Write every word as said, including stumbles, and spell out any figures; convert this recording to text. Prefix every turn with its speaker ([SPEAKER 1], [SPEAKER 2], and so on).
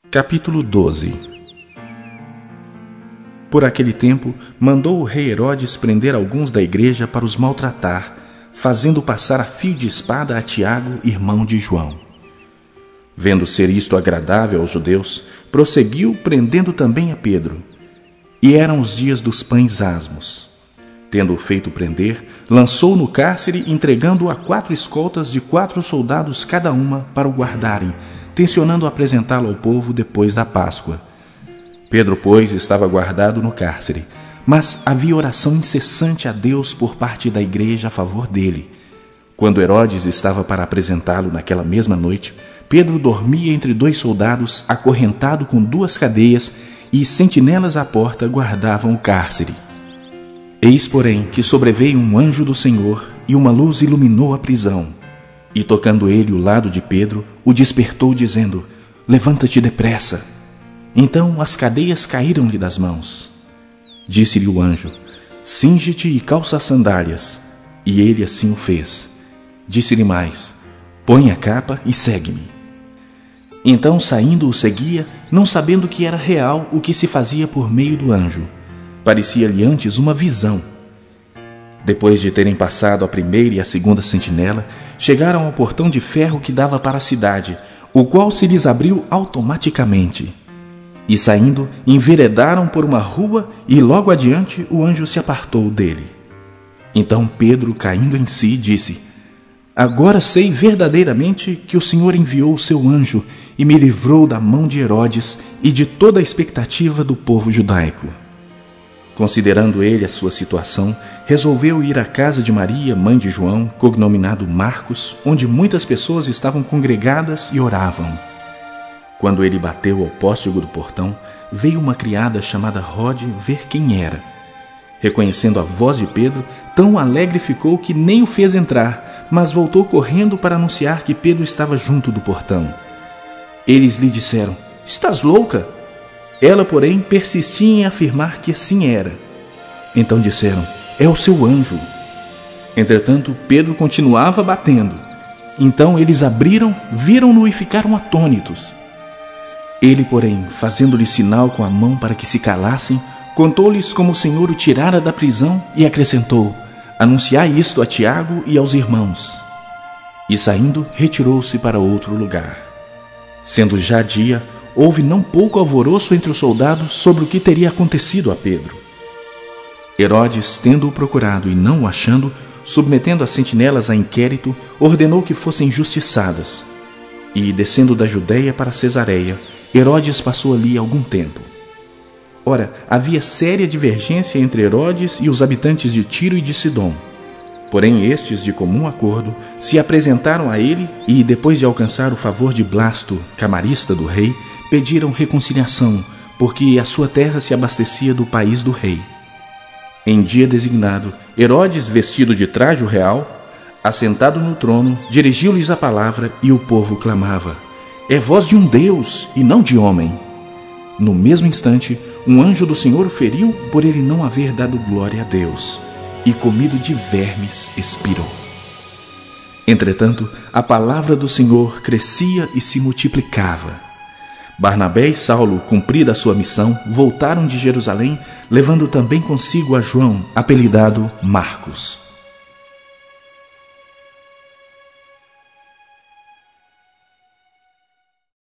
[SPEAKER 1] Capítulo doze. Por aquele tempo, mandou o rei Herodes prender alguns da igreja para os maltratar, fazendo passar a fio de espada a Tiago, irmão de João. Vendo ser isto agradável aos judeus, prosseguiu prendendo também a Pedro. E eram os dias dos pães asmos. Tendo-o feito prender, lançou-o no cárcere, entregando-o a quatro escoltas de quatro soldados cada uma para o guardarem, tencionando apresentá-lo ao povo depois da Páscoa. Pedro, pois, estava guardado no cárcere, mas havia oração incessante a Deus por parte da igreja a favor dele. Quando Herodes estava para apresentá-lo naquela mesma noite, Pedro dormia entre dois soldados, acorrentado com duas cadeias, e sentinelas à porta guardavam o cárcere. Eis, porém, que sobreveio um anjo do Senhor, e uma luz iluminou a prisão. E tocando ele o lado de Pedro, o despertou, dizendo: Levanta-te depressa. Então as cadeias caíram-lhe das mãos. Disse-lhe o anjo: Cinge-te e calça as sandálias. E ele assim o fez. Disse-lhe mais: Põe a capa e segue-me. Então, saindo, o seguia, não sabendo que era real o que se fazia por meio do anjo. Parecia-lhe antes uma visão. Depois de terem passado a primeira e a segunda sentinela, chegaram ao portão de ferro que dava para a cidade, o qual se lhes abriu automaticamente. E saindo, enveredaram por uma rua e logo adiante o anjo se apartou dele. Então Pedro, caindo em si, disse: Agora sei verdadeiramente que o Senhor enviou o seu anjo e me livrou da mão de Herodes e de toda a expectativa do povo judaico. Considerando ele a sua situação, resolveu ir à casa de Maria, mãe de João, cognominado Marcos, onde muitas pessoas estavam congregadas e oravam. Quando ele bateu ao póstigo do portão, veio uma criada chamada Rode ver quem era. Reconhecendo a voz de Pedro, tão alegre ficou que nem o fez entrar, mas voltou correndo para anunciar que Pedro estava junto do portão. Eles lhe disseram: Estás louca? Ela, porém, persistia em afirmar que assim era. Então disseram: É o seu anjo. Entretanto, Pedro continuava batendo. Então eles abriram, viram-no e ficaram atônitos. Ele, porém, fazendo-lhe sinal com a mão para que se calassem, contou-lhes como o Senhor o tirara da prisão e acrescentou: Anunciai isto a Tiago e aos irmãos. E saindo, retirou-se para outro lugar. Sendo já dia, houve não pouco alvoroço entre os soldados sobre o que teria acontecido a Pedro. Herodes, tendo-o procurado e não o achando, submetendo as sentinelas a inquérito, ordenou que fossem justiçadas. E, descendo da Judeia para Cesareia, Herodes passou ali algum tempo. Ora, havia séria divergência entre Herodes e os habitantes de Tiro e de Sidom. Porém, estes, de comum acordo, se apresentaram a ele e, depois de alcançar o favor de Blasto, camarista do rei, pediram reconciliação, porque a sua terra se abastecia do país do rei. Em dia designado, Herodes, vestido de trajo real, assentado no trono, dirigiu-lhes a palavra e o povo clamava: É voz de um Deus e não de homem. No mesmo instante, um anjo do Senhor o feriu por ele não haver dado glória a Deus, e comido de vermes expirou. Entretanto, a palavra do Senhor crescia e se multiplicava. Barnabé e Saulo, cumprida a sua missão, voltaram de Jerusalém, levando também consigo a João, apelidado Marcos.